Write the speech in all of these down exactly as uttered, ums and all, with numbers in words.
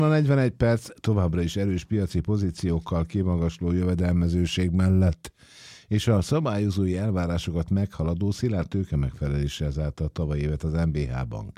A negyvenegy perc továbbra is erős piaci pozíciókkal, kimagasló jövedelmezőség mellett és a szabályozói elvárásokat meghaladó szilárd tőkemegfeleléssel zárta a tavalyi évet az em bé há Bank.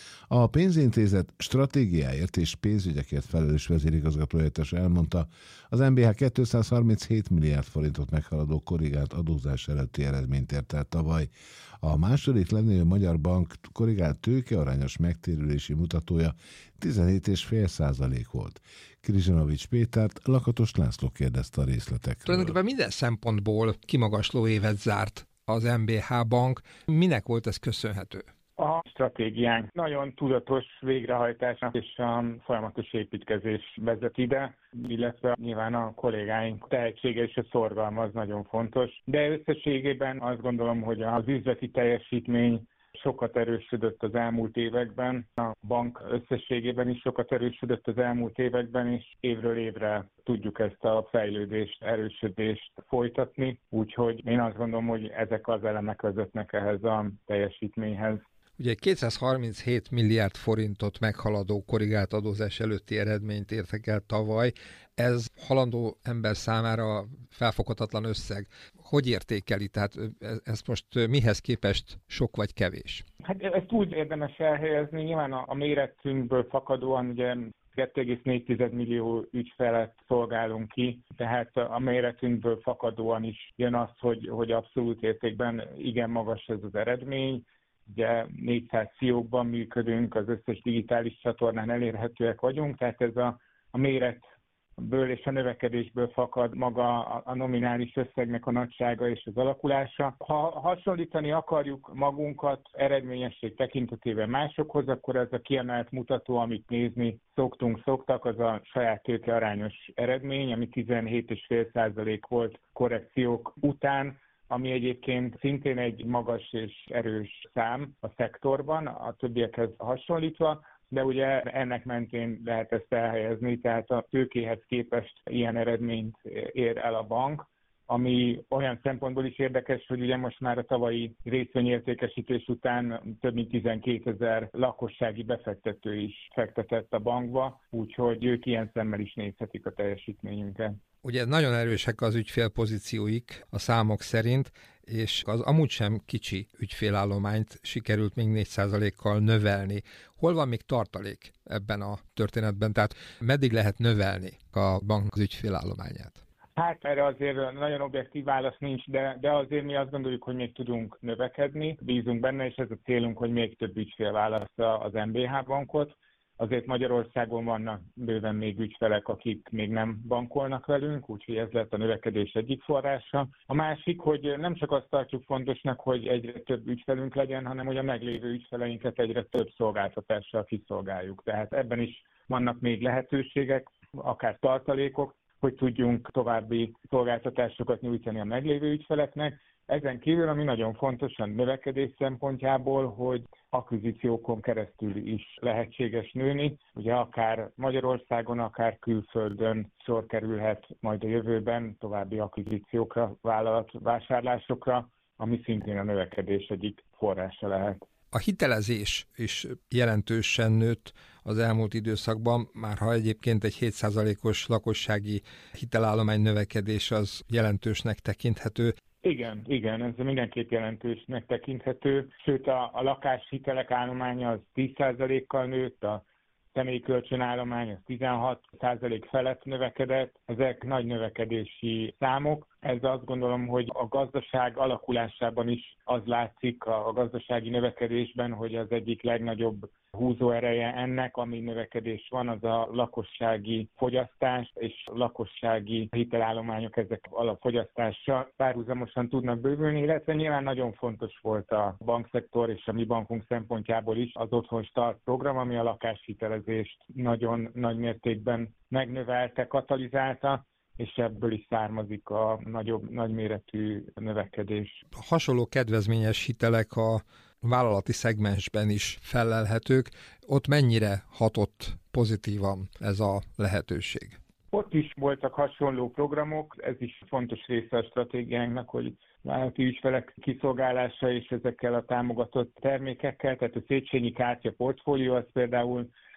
A pénzintézet stratégiáért és pénzügyekért felelős vezérigazgató helyettes elmondta, az em bé há kétszázharminchét milliárd forintot meghaladó korrigált adózás előtti eredményt ért el tavaly. A második legnagyobb magyar bank korrigált tőkearányos megtérülési mutatója tizenhét egész öt százalék volt. Krizsanovics Pétert Lakatos László kérdezte a részletekről. Tulajdonképpen minden szempontból kimagasló évet zárt az em bé há Bank. Minek volt ez köszönhető? A stratégiánk nagyon tudatos végrehajtásnak és a folyamatos építkezés vezet ide, illetve nyilván a kollégáink tehetsége és a szorgalma az nagyon fontos. De összességében azt gondolom, hogy az üzleti teljesítmény sokat erősödött az elmúlt években, a bank összességében is sokat erősödött az elmúlt években, és évről évre tudjuk ezt a fejlődést, erősödést folytatni, úgyhogy én azt gondolom, hogy ezek az elemek vezetnek ehhez a teljesítményhez. Ugye kétszázharminchét milliárd forintot meghaladó korrigált adózás előtti eredményt értek el tavaly. Ez halandó ember számára felfoghatatlan összeg. Hogy értékeli? Tehát ez most mihez képest sok vagy kevés? Hát ezt úgy érdemes elhelyezni, nyilván a, a méretünkből fakadóan ugye kettő egész négy millió ügyfelet szolgálunk ki, tehát a méretünkből fakadóan is jön az, hogy, hogy abszolút értékben igen magas ez az eredmény. Ugye négyszáz fiókban működünk, az összes digitális csatornán elérhetőek vagyunk, tehát ez a, a méretből és a növekedésből fakad maga a, a nominális összegnek a nagysága és az alakulása. Ha hasonlítani akarjuk magunkat eredményesség tekintetében másokhoz, akkor ez a kiemelt mutató, amit nézni szoktunk, szoktak, az a saját tőke arányos eredmény, ami tizenhét egész öt százalék volt korrekciók után, ami egyébként szintén egy magas és erős szám a szektorban, a többiekhez hasonlítva, de ugye ennek mentén lehet ezt elhelyezni, tehát a tőkéhez képest ilyen eredményt ér el a bank, ami olyan szempontból is érdekes, hogy ugye most már a tavalyi részvényértékesítés után több mint tizenkétezer lakossági befektető is fektetett a bankba, úgyhogy ők ilyen szemmel is nézhetik a teljesítményünket. Ugye nagyon erősek az ügyfélpozícióik a számok szerint, és az amúgy sem kicsi ügyfélállományt sikerült még négy százalékkal növelni. Hol van még tartalék ebben a történetben? Tehát meddig lehet növelni a bank az ügyfélállományát? Hát erre azért nagyon objektív válasz nincs, de, de azért mi azt gondoljuk, hogy még tudunk növekedni. Bízunk benne, és ez a célunk, hogy még több ügyfél válassza az em bé há bankot. Azért Magyarországon vannak bőven még ügyfelek, akik még nem bankolnak velünk, úgyhogy ez lett a növekedés egyik forrása. A másik, hogy nem csak azt tartjuk fontosnak, hogy egyre több ügyfelünk legyen, hanem hogy a meglévő ügyfeleinket egyre több szolgáltatással kiszolgáljuk. Tehát ebben is vannak még lehetőségek, akár tartalékok, hogy tudjunk további szolgáltatásokat nyújtani a meglévő ügyfeleknek. Ezen kívül, ami nagyon fontos a növekedés szempontjából, hogy akvizíciókon keresztül is lehetséges nőni. Ugye akár Magyarországon, akár külföldön sor kerülhet majd a jövőben további akvizíciókra, vállalatvásárlásokra, ami szintén a növekedés egyik forrása lehet. A hitelezés is jelentősen nőtt az elmúlt időszakban, már ha egyébként egy hét százalékos lakossági hitelállomány növekedés az jelentősnek tekinthető. Igen, igen, ez mindenképp jelentősnek tekinthető, sőt a, a lakáshitelek állománya az tíz százalékkal nőtt, a személyi kölcsönállomány az tizenhat százalék felett növekedett, ezek nagy növekedési számok. Ez azt gondolom, hogy a gazdaság alakulásában is az látszik, a gazdasági növekedésben, hogy az egyik legnagyobb húzóereje ennek, ami növekedés van, az a lakossági fogyasztás, és lakossági hitelállományok ezek alapfogyasztással párhuzamosan tudnak bővülni, illetve nyilván nagyon fontos volt a bankszektor és a mi bankunk szempontjából is az Otthon Start program, ami a lakáshitelezést nagyon nagy mértékben megnövelte, katalizálta, és ebből is származik a nagyobb, nagyméretű növekedés. Hasonló kedvezményes hitelek a vállalati szegmensben is fellelhetők. Ott mennyire hatott pozitívan ez a lehetőség? Ott is voltak hasonló programok, ez is fontos része a stratégiánknak, hogy vállalati ügyfelek kiszolgálása és ezekkel a támogatott termékekkel, tehát a Széchenyi kártya portfólió az például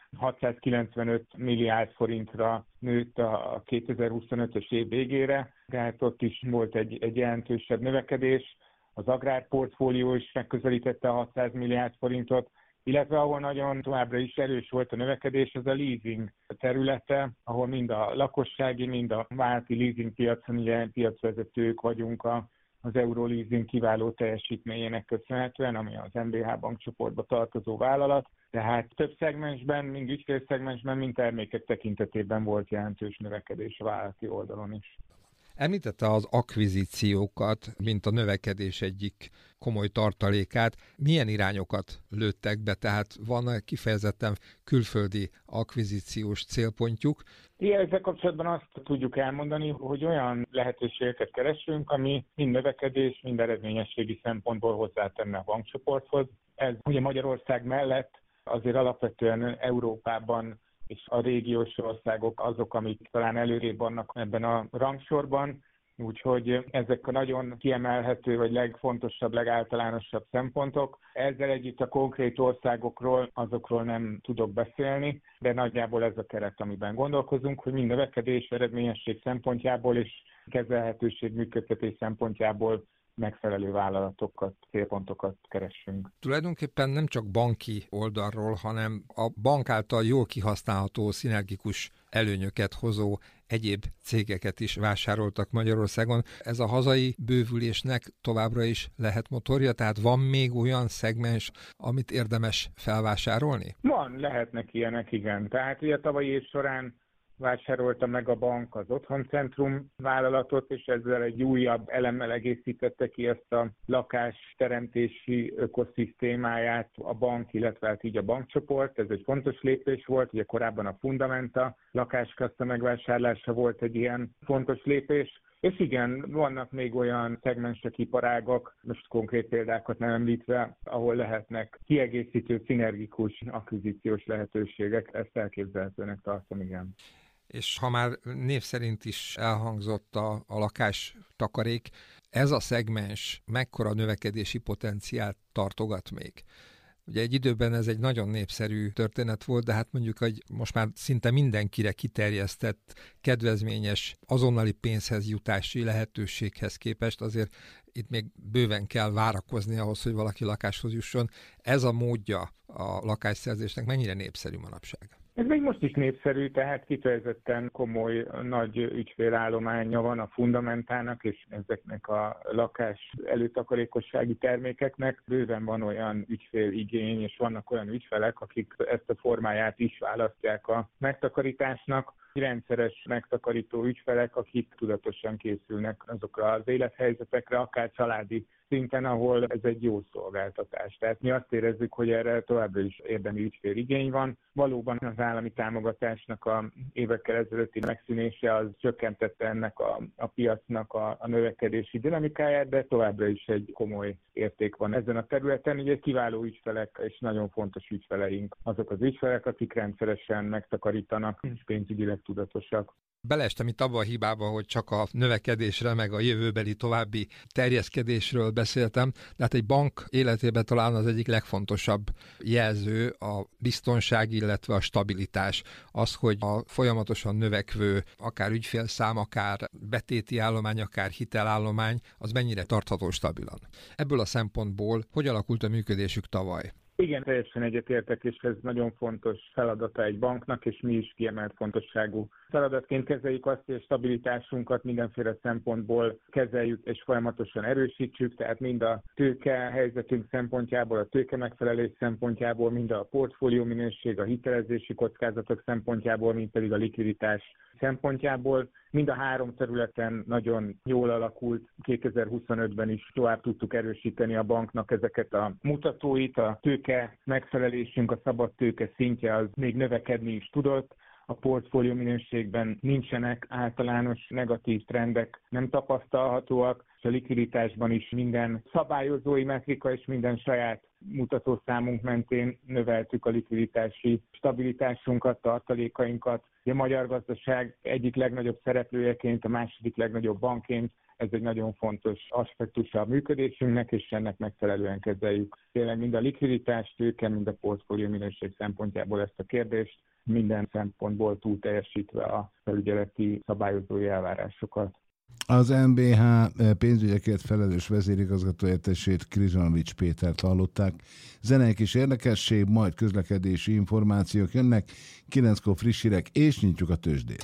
hatszázkilencvenöt milliárd forintra nőtt a kétezer-huszonötös év végére, tehát ott is volt egy, egy jelentősebb növekedés. Az agrárportfólió is megközelítette a hatszáz milliárd forintot, illetve ahol nagyon továbbra is erős volt a növekedés, az a leasing területe, ahol mind a lakossági, mind a vállalati leasing piacon, ugye piacvezetők vagyunk a, az Euroleasing kiváló teljesítményének köszönhetően, ami az em bé há bankcsoportba tartozó vállalat. Tehát több szegmensben, mind ügyfélszegmensben, mind termékek tekintetében volt jelentős növekedés a vállalati oldalon is. Említette az akvizíciókat, mint a növekedés egyik komoly tartalékát. Milyen irányokat lőttek be, tehát van kifejezetten külföldi akvizíciós célpontjuk? Igen, ezzel kapcsolatban azt tudjuk elmondani, hogy olyan lehetőségeket keresünk, ami mind növekedés, mind eredményességi szempontból hozzátenne a bankcsoporthoz. Ez ugye Magyarország mellett azért alapvetően Európában és a régiós országok azok, amik talán előrébb vannak ebben a rangsorban, úgyhogy ezek a nagyon kiemelhető, vagy legfontosabb, legáltalánosabb szempontok. Ezzel együtt a konkrét országokról, azokról nem tudok beszélni, de nagyjából ez a keret, amiben gondolkozunk, hogy mind növekedés, eredményesség szempontjából és kezelhetőség, működtetés szempontjából megfelelő vállalatokat, célpontokat keressünk. Tulajdonképpen nem csak banki oldalról, hanem a bank által jól kihasználható, szinergikus előnyöket hozó egyéb cégeket is vásároltak Magyarországon. Ez a hazai bővülésnek továbbra is lehet motorja, tehát van még olyan szegmens, amit érdemes felvásárolni? Van, lehetnek ilyenek, igen. Tehát ugye a tavalyi év során vásárolta meg a bank az Otthoncentrum vállalatot, és ezzel egy újabb elemmel egészítette ki ezt a lakásteremtési ökoszisztémáját a bank, illetve hát így a bankcsoport. Ez egy fontos lépés volt, ugye korábban a Fundamenta lakáskassa megvásárlása volt egy ilyen fontos lépés. És igen, vannak még olyan szegmensek, iparágak, most konkrét példákat nem említve, ahol lehetnek kiegészítő, szinergikus akvizíciós lehetőségek, ezt elképzelhetőnek tartom, igen. És ha már név szerint is elhangzott a, a lakástakarék, ez a szegmens mekkora növekedési potenciált tartogat még? Ugye egy időben ez egy nagyon népszerű történet volt, de hát mondjuk, hogy most már szinte mindenkire kiterjesztett, kedvezményes, azonnali pénzhez jutási lehetőséghez képest azért itt még bőven kell várakozni ahhoz, hogy valaki lakáshoz jusson. Ez a módja a lakásszerzésnek mennyire népszerű manapság? Ez még most is népszerű, tehát kifejezetten komoly, nagy ügyfélállománya van a Fundamentának, és ezeknek a lakás előtakarékossági termékeknek bőven van olyan ügyféligény, és vannak olyan ügyfelek, akik ezt a formáját is választják a megtakarításnak. Rendszeres megtakarító ügyfelek, akik tudatosan készülnek azokra az élethelyzetekre, akár családi szinten, ahol ez egy jó szolgáltatás. Tehát mi azt érezzük, hogy erre továbbra is érdemi ügyféligény van. Valóban az állami támogatásnak a évekkel ezelőtti megszűnése az csökkentette ennek a, a piacnak a, a növekedési dinamikáját, de továbbra is egy komoly érték van ezen a területen. Ugye kiváló ügyfelek és nagyon fontos ügyfeleink azok az ügyfelek, akik rendszeresen megtakarítanak és pénzügyileg tudatosak. Beleestem itt abba a hibába, hogy csak a növekedésre, meg a jövőbeli további terjeszkedésről beszéltem, de hát egy bank életében talán az egyik legfontosabb jelző a biztonság, illetve a stabilitás. Az, hogy a folyamatosan növekvő, akár ügyfélszám, akár betéti állomány, akár hitelállomány, az mennyire tartható stabilan. Ebből a szempontból hogy alakult a működésük tavaly? Igen, teljesen egyetértek, és ez nagyon fontos feladata egy banknak, és mi is kiemelt fontosságú feladatként kezeljük azt, hogy a stabilitásunkat mindenféle szempontból kezeljük és folyamatosan erősítsük, tehát mind a tőke helyzetünk szempontjából, a tőke megfelelés szempontjából, mind a portfólió minőség, a hitelezési kockázatok szempontjából, mind pedig a likviditás szempontjából. Mind a három területen nagyon jól alakult. kétezer-huszonötben is tovább tudtuk erősíteni a banknak ezeket a mutatóit. A tőke megfelelésünk, a szabad tőke szintje az még növekedni is tudott. A portfólió minőségben nincsenek általános negatív trendek, nem tapasztalhatóak, és a likviditásban is minden szabályozói metrika és minden saját mutatószámunk mentén növeltük a likviditási stabilitásunkat, tartalékainkat. A magyar gazdaság egyik legnagyobb szereplőjeként, a második legnagyobb bankként Ez egy nagyon fontos aspektusa a működésünknek, és ennek megfelelően kezeljük tényleg mind a likviditás, tőke, mind a portfólió minőség szempontjából ezt a kérdést, minden szempontból túl teljesítve a felügyeleti szabályozói elvárásokat. Az em bé há pénzügyekért felelős vezérigazgatóhelyettesét, Krizsanovics Pétert hallották. Zenei kis érdekesség, majd közlekedési információk jönnek, kilenckor friss hírek, és nyitjuk a tőzsdét.